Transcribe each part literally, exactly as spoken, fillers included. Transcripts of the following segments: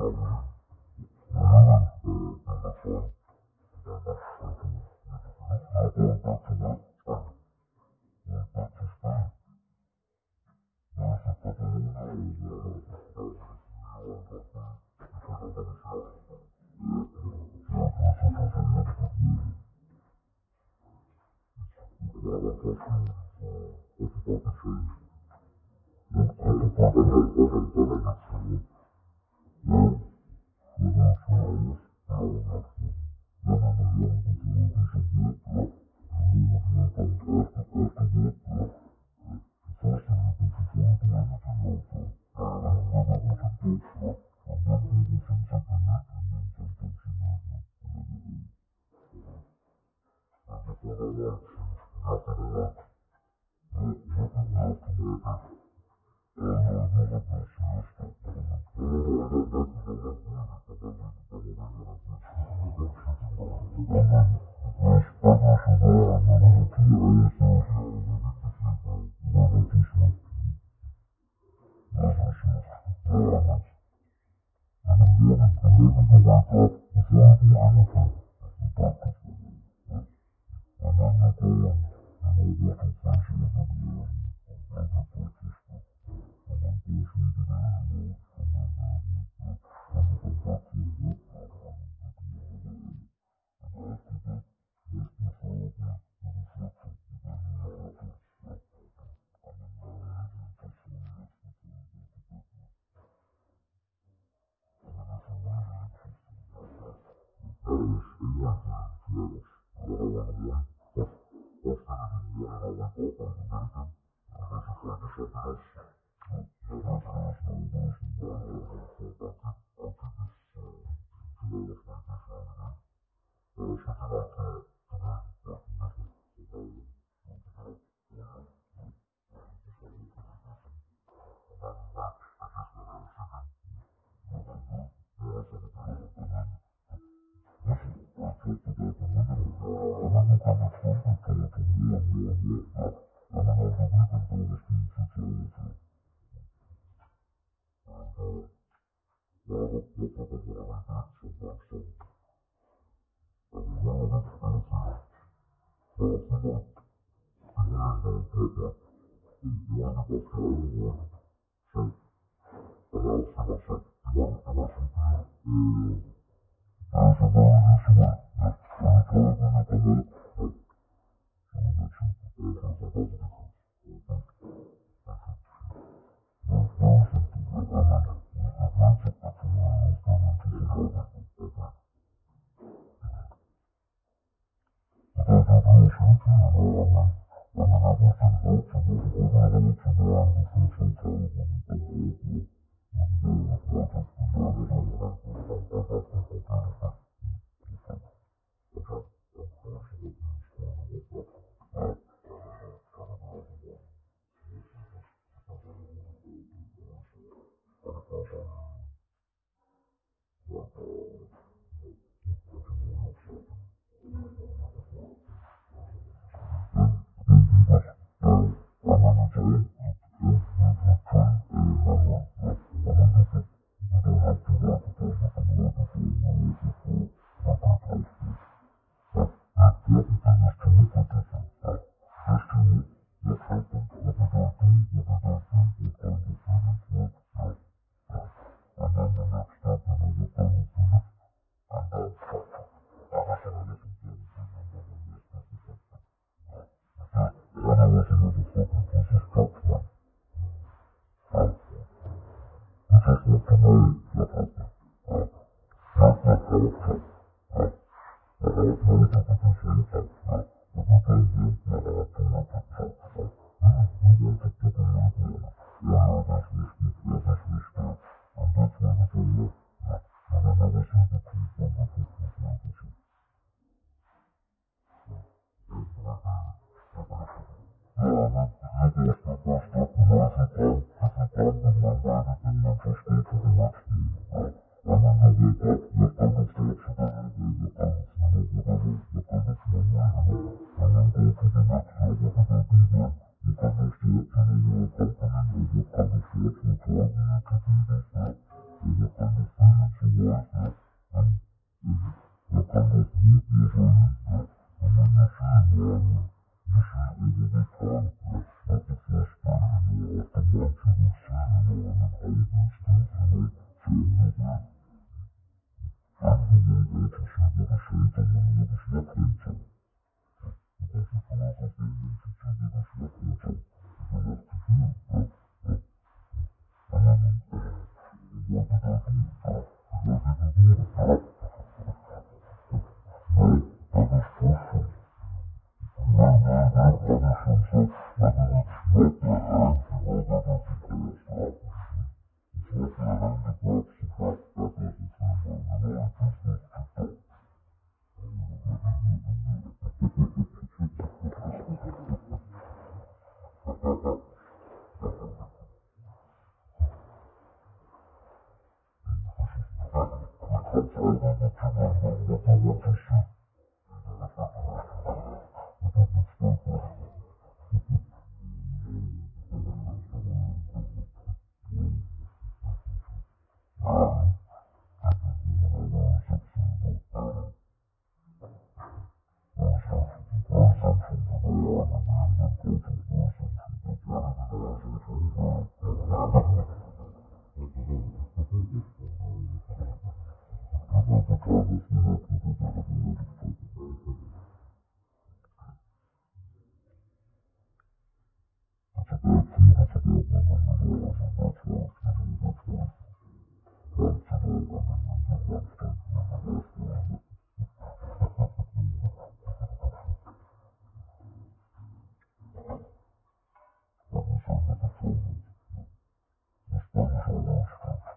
Thank you. como tengo feelings igual, ya, en, en, ya tengo mutuos ahí, ya, también yo sí, no, no, yo sí, all the time, ya, not the first time, you know, after watching the scene, you know, and then all these things, you know, so, you know, tengo muy mucho, sí, pero sí, tengo muy mucho, no cuento, entonces, con esas feelings, sí, sí, pero sí, no cuento, you have to feel, ya, ya, and then, uh, what did I do, ya, what did I do, ya, no, that is frustrating. No, no, no, punishing, so whether it's not the hand, you know, that is the best, right? It's not the hand that grabs the back, that doesn't feel well, you know, it just needs to talk. Because I don't know to remember what I want to see. It doesn't stay there. About the progress we have to do that every little step. It's about food, it's about women, you know, I mean, that's life, you know, that's life. Life, you know, I mean, when you're one step, you know, that's life. Let me say what the truth is. The Spanish are not Spanish.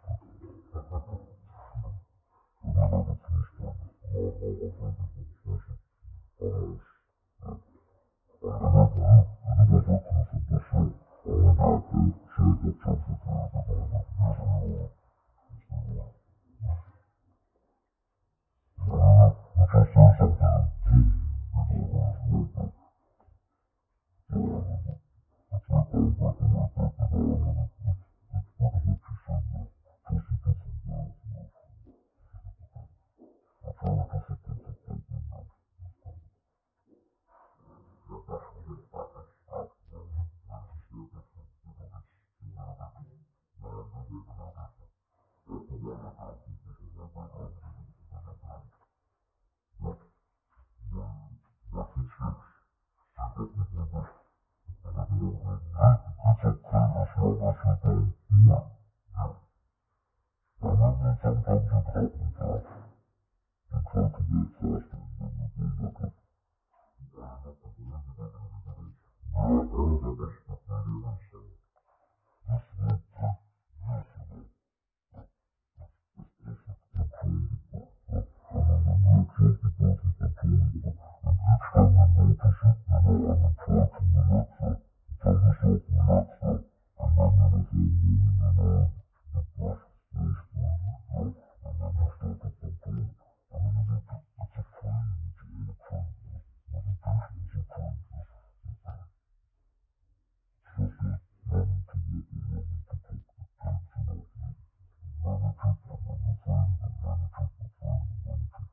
You know, that it's in Spanish. No, no, no, no, no, no, expression. Always. And then I go, and then I go, and I said, that's it. All I got to say that something to you, but I don't know, there's no law. There's no law. I don't know, if I say something, it's, you know, there's no law. So, I don't know. It's not all working like that, you know, I mean, it's, it's part of what you said, you know, pussy kissing girls, you know. I feel like I should take it, take it, you know. Yeah, definitely, definitely. I, you know, I just feel different, you know, it's, you know, everything. No, I'm not living everything. That's the way I have to, this is what I have to do, this is what I have to do. But, when, nothing changes. I definitely do. And I do it with me. It's okay, as long as you don't, yeah, yeah. And I mean, sometimes it happens, right? You try to do it faster, and then you do like a, yeah, that's the end of it, everybody. Yeah, everybody's not really insane. This week, uh, yesterday, this, this is the crazy part. And then when you check the boss is the crazy part, and each time you notice it, you know, and you try to relax it, tell yourself relax it, and then you know, say, you know, the boss is crazy, right? And then you start to complain. And then you get, it's a crazy, it's really crazy. Meditation is a crazy. It's just like learning to live and learning to take the tension off you. Meditate and then you find it, and meditate and find it, meditate.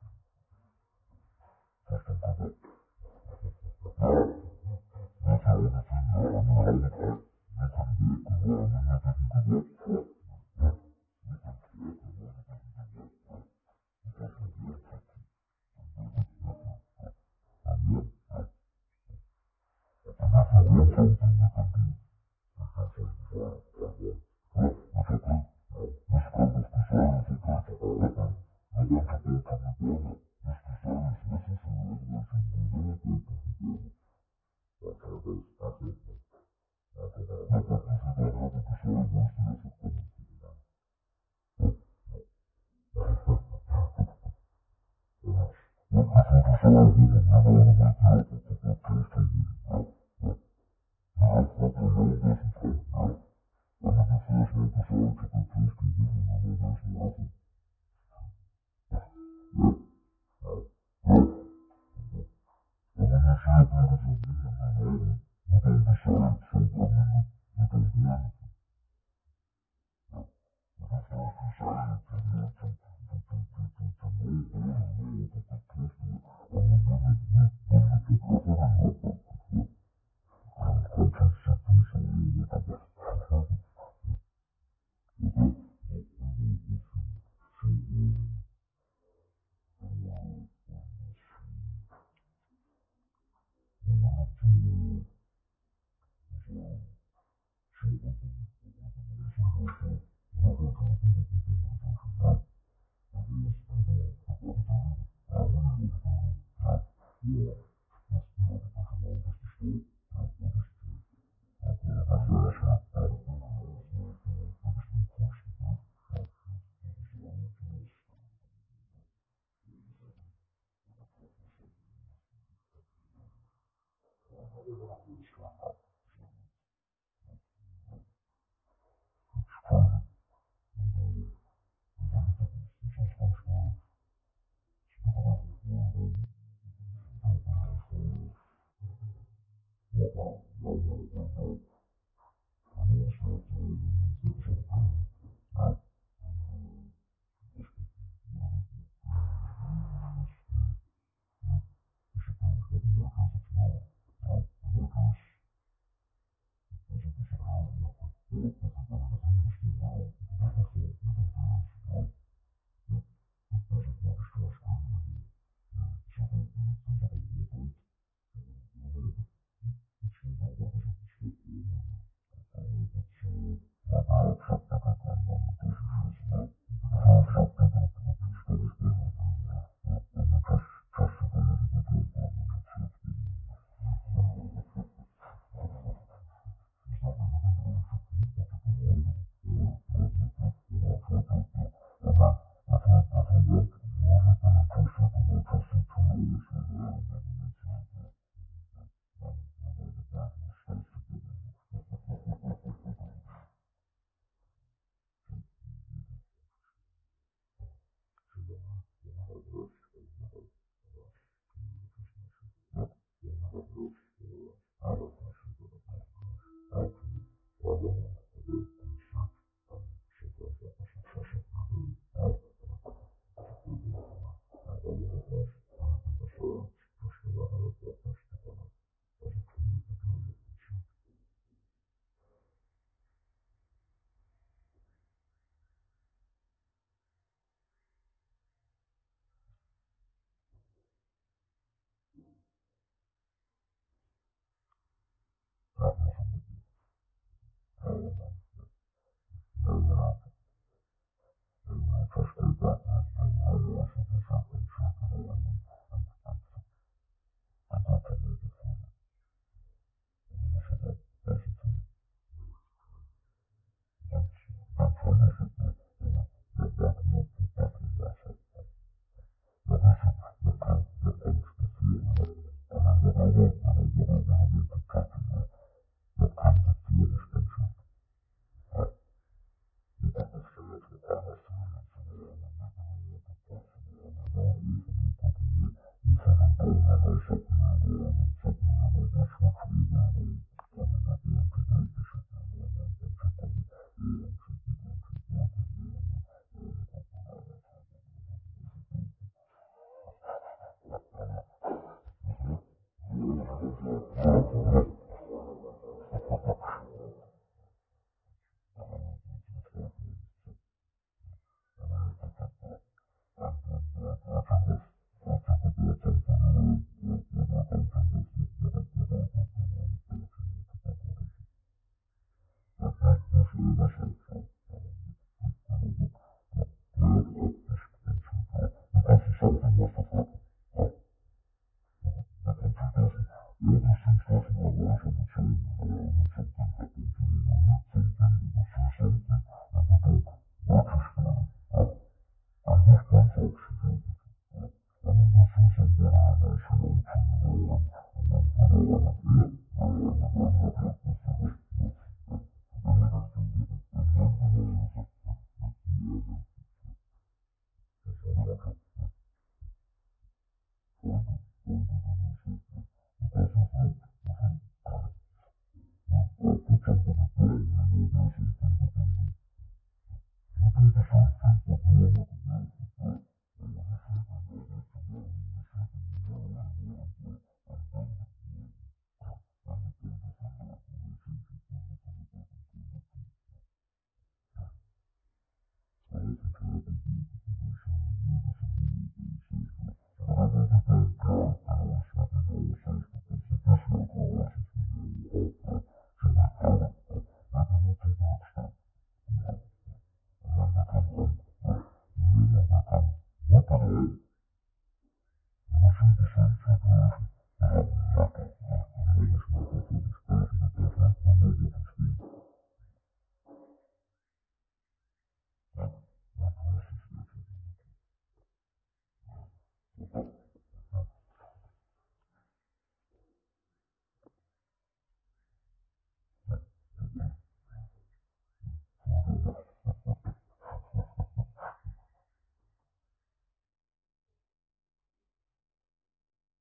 Just think of it. Yeah, that's how anything, yeah, I mean, how you can, you can do it, you know, I mean, you can do it, yeah, yeah. You can do it, you know, you can do it, yeah. You can do it, yeah, and do it, yeah, and yeah, yeah. And if you want something, you can do it. You can say, yeah, yeah, yeah. Yeah, it's okay. This kind of desire is okay to happen. You want to go to Madonna. This desire is necessary, otherwise you will never go to Madonna. That's how it is. That's it. That's it. Not that if you don't have a desire, where's the effort coming from? Look, if you desire a woman, you know how to make the effort to get close to you. Yeah, yeah. You have what your name doesn't say. Yeah. And if you first want desire to get close to you, you know there's no effort. Yeah, yeah. And when you see a beautiful woman, you know, you don't decide, so, I mean, you, you don't do anything.